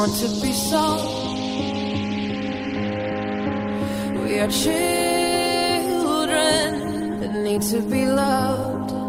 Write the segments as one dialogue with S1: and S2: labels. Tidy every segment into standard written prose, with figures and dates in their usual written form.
S1: want to be sold. We are children that need to be loved.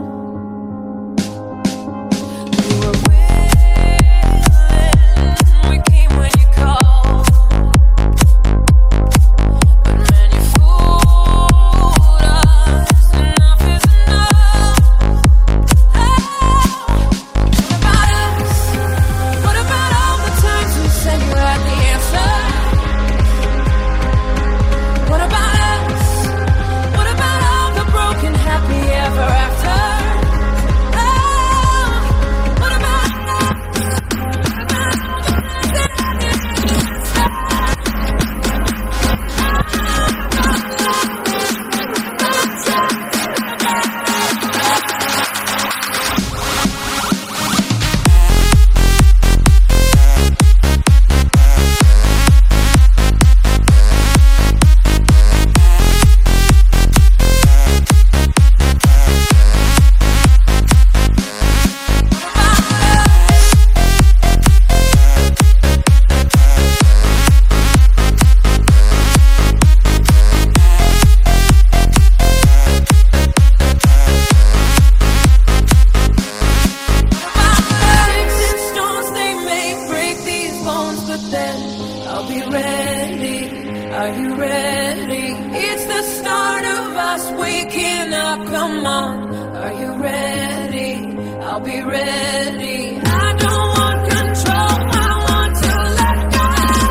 S1: I'll be ready. Are you ready? It's the start of us waking up. Come on. Are you ready? I'll be ready. I don't want control. I want to let go.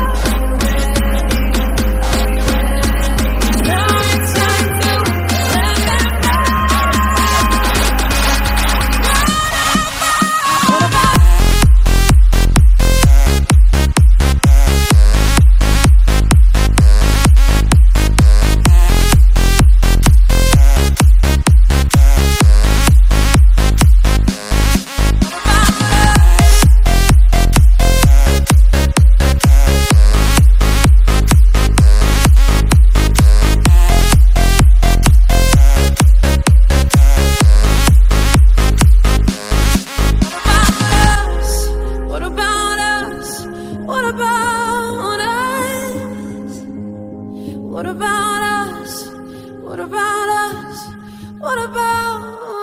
S1: Now it's time to let them go. What about What about us? What about us? What about